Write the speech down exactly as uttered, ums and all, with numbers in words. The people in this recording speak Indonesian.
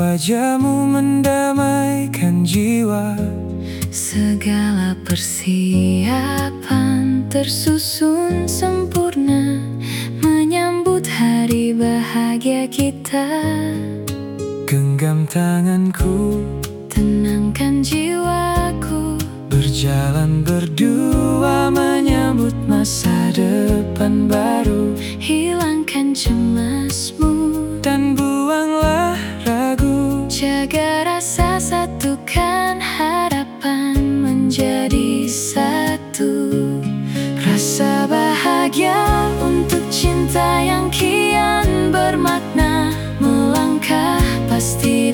Wajahmu mendamaikan jiwa. Segala persiapan tersusun sempurna menyambut hari bahagia kita. Genggam tanganku, tenangkan jiwaku. Berjalan berdua menyambut masa depan baru. Hilangkan cemasmu dan buanglah ragu. Jaga rasa, satukan harapan menjadi satu. Rasa bahagia untuk cinta yang kian bermakna. Melangkah pasti